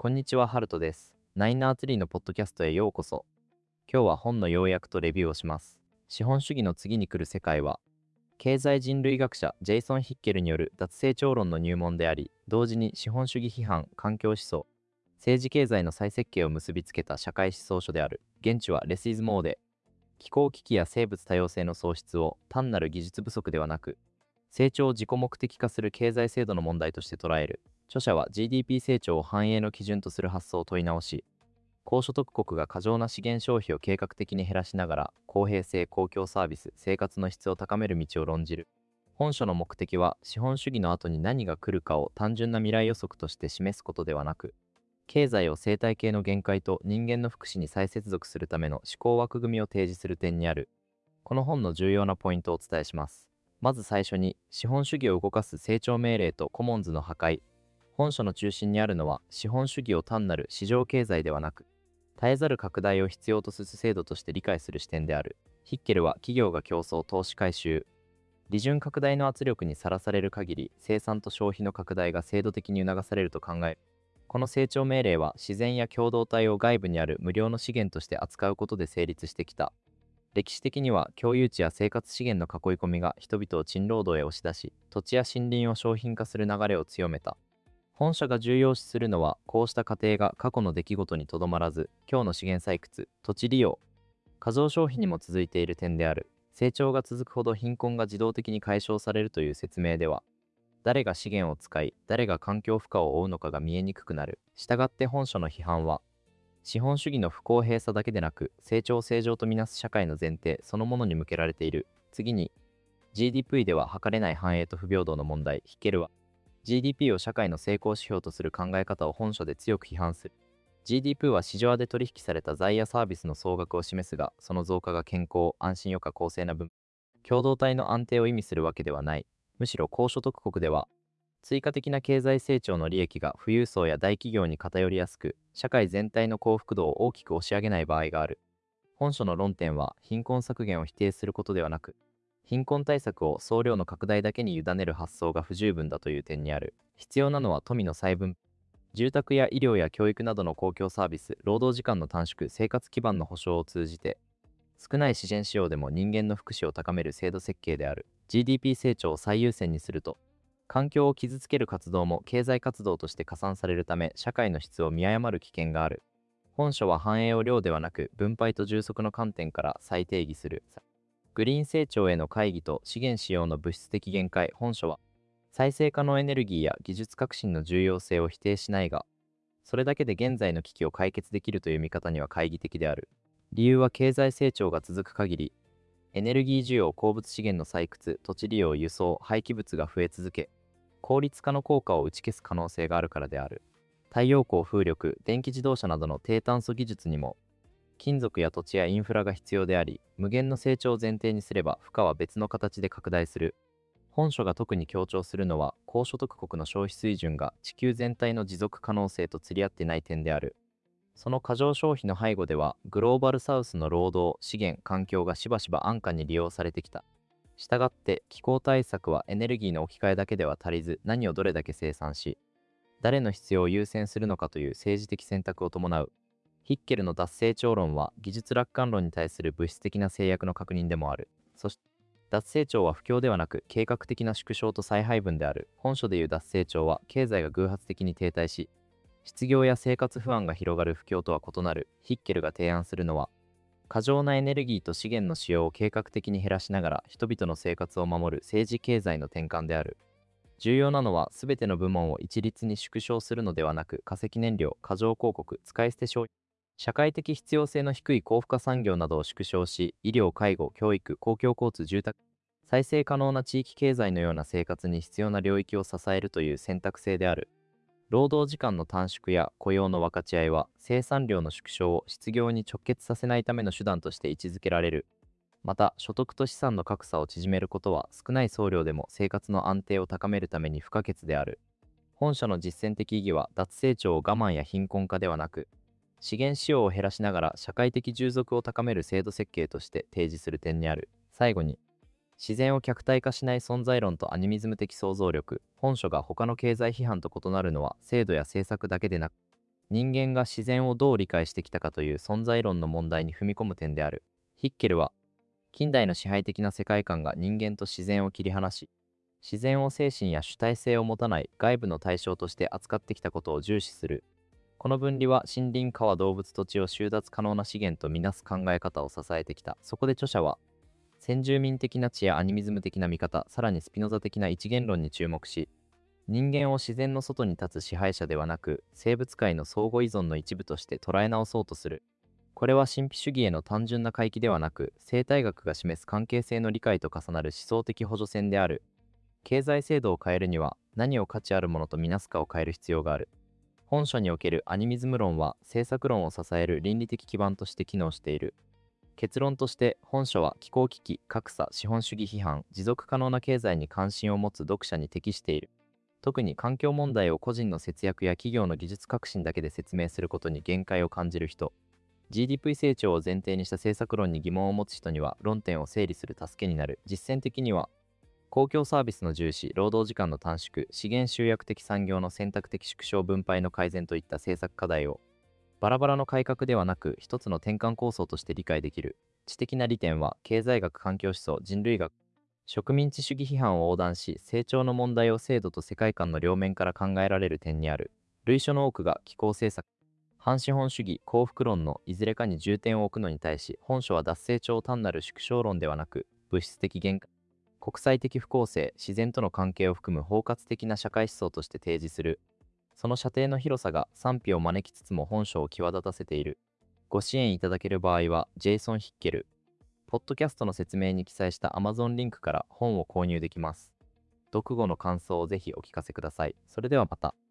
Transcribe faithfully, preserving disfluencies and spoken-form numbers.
こんにちは、ハルトです。ナインナーツリーのポッドキャストへようこそ。今日は本の要約とレビューをします。資本主義の次に来る世界は、経済人類学者ジェイソン・ヒッケルによる脱成長論の入門であり、同時に資本主義批判、環境思想、政治経済の再設計を結びつけた社会思想書である。現地はレスイズモーで、気候危機や生物多様性の喪失を単なる技術不足ではなく、成長を自己目的化する経済制度の問題として捉える。著者は ジーディーピー 成長を繁栄の基準とする発想を問い直し、高所得国が過剰な資源消費を計画的に減らしながら、公平性、公共サービス、生活の質を高める道を論じる。本書の目的は、資本主義の後に何が来るかを単純な未来予測として示すことではなく、経済を生態系の限界と人間の福祉に再接続するための思考枠組みを提示する点にある。この本の重要なポイントをお伝えします。まず最初に、資本主義を動かす成長命令とコモンズの破壊。本書の中心にあるのは、資本主義を単なる市場経済ではなく、絶えざる拡大を必要とする制度として理解する視点である。ヒッケルは企業が競争、投資回収、利潤拡大の圧力にさらされる限り、生産と消費の拡大が制度的に促されると考える。この成長命令は自然や共同体を外部にある無料の資源として扱うことで成立してきた。歴史的には共有地や生活資源の囲い込みが人々を賃労働へ押し出し、土地や森林を商品化する流れを強めた。本書が重要視するのは、こうした過程が過去の出来事にとどまらず、今日の資源採掘、土地利用、過剰消費にも続いている点である。成長が続くほど貧困が自動的に解消されるという説明では、誰が資源を使い、誰が環境負荷を負うのかが見えにくくなる。したがって本書の批判は、資本主義の不公平さだけでなく、成長を正常とみなす社会の前提そのものに向けられている。次に、ジーディーピー では測れない繁栄と不平等の問題。ヒッケルは、ジーディーピー を社会の成功指標とする考え方を本書で強く批判する。ジーディーピー は市場で取引された財やサービスの総額を示すが、その増加が健康、安心よか公正な分、共同体の安定を意味するわけではない。むしろ高所得国では、追加的な経済成長の利益が富裕層や大企業に偏りやすく、社会全体の幸福度を大きく押し上げない場合がある。本書の論点は、貧困削減を否定することではなく、貧困対策を総量の拡大だけに委ねる発想が不十分だという点にある。必要なのは富の再分。住宅や医療や教育などの公共サービス、労働時間の短縮、生活基盤の保障を通じて、少ない自然使用でも人間の福祉を高める制度設計である。ジーディーピー 成長を最優先にすると、環境を傷つける活動も経済活動として加算されるため、社会の質を見誤る危険がある。本書は繁栄を量ではなく、分配と充足の観点から再定義する。グリーン成長への会議と資源使用の物質的限界。本書は、再生可能エネルギーや技術革新の重要性を否定しないが、それだけで現在の危機を解決できるという見方には懐疑的である。理由は経済成長が続く限り、エネルギー需要、鉱物資源の採掘、土地利用、輸送、廃棄物が増え続け、効率化の効果を打ち消す可能性があるからである。太陽光風力、電気自動車などの低炭素技術にも、金属や土地やインフラが必要であり、無限の成長を前提にすれば負荷は別の形で拡大する。本書が特に強調するのは、高所得国の消費水準が地球全体の持続可能性と釣り合ってない点である。その過剰消費の背後では、グローバルサウスの労働、資源、環境がしばしば安価に利用されてきた。したがって、気候対策はエネルギーの置き換えだけでは足りず、何をどれだけ生産し、誰の必要を優先するのかという政治的選択を伴う。ヒッケルの脱成長論は技術楽観論に対する物質的な制約の確認でもある。そして、脱成長は不況ではなく計画的な縮小と再配分である。本書でいう脱成長は経済が偶発的に停滞し、失業や生活不安が広がる不況とは異なる。ヒッケルが提案するのは、過剰なエネルギーと資源の使用を計画的に減らしながら人々の生活を守る政治経済の転換である。重要なのは、すべての部門を一律に縮小するのではなく、化石燃料、過剰広告、使い捨て消費、社会的必要性の低い高負荷産業などを縮小し、医療、介護、教育、公共交通、住宅、再生可能な地域経済のような生活に必要な領域を支えるという選択性である。労働時間の短縮や雇用の分かち合いは、生産量の縮小を失業に直結させないための手段として位置づけられる。また、所得と資産の格差を縮めることは、少ない総量でも生活の安定を高めるために不可欠である。本書の実践的意義は、脱成長を我慢や貧困化ではなく、資源使用を減らしながら社会的従属を高める制度設計として提示する点にある。最後に、自然を客体化しない存在論とアニミズム的想像力。本書が他の経済批判と異なるのは、制度や政策だけでなく、 人間が自然をどう理解してきたかという存在論の問題に踏み込む点である。ヒッケルは、近代の支配的な世界観が人間と自然を切り離し、自然を精神や主体性を持たない外部の対象として扱ってきたことを重視する。この分離は森林川動物土地を収奪可能な資源とみなす考え方を支えてきた。そこで著者は、先住民的な知やアニミズム的な見方、さらにスピノザ的な一元論に注目し、人間を自然の外に立つ支配者ではなく、生物界の相互依存の一部として捉え直そうとする。これは神秘主義への単純な回帰ではなく、生態学が示す関係性の理解と重なる思想的補助線である。経済制度を変えるには、何を価値あるものとみなすかを変える必要がある。本書におけるアニミズム論は、政策論を支える倫理的基盤として機能している。結論として、本書は気候危機、格差、資本主義批判、持続可能な経済に関心を持つ読者に適している。特に環境問題を個人の節約や企業の技術革新だけで説明することに限界を感じる人、ジーディーピー 成長を前提にした政策論に疑問を持つ人には論点を整理する助けになる。実践的には、公共サービスの重視、労働時間の短縮、資源集約的産業の選択的縮小分配の改善といった政策課題を、バラバラの改革ではなく一つの転換構想として理解できる。知的な利点は経済学、環境思想、人類学、植民地主義批判を横断し、成長の問題を制度と世界観の両面から考えられる点にある。類書の多くが気候政策、反資本主義、幸福論のいずれかに重点を置くのに対し、本書は脱成長を単なる縮小論ではなく、物質的限界、国際的不公正、自然との関係を含む包括的な社会思想として提示する。その射程の広さが賛否を招きつつも本書を際立たせている。ご支援いただける場合は、ジェイソン・ヒッケル、ポッドキャストの説明に記載した Amazon リンクから本を購入できます。読後の感想をぜひお聞かせください。それではまた。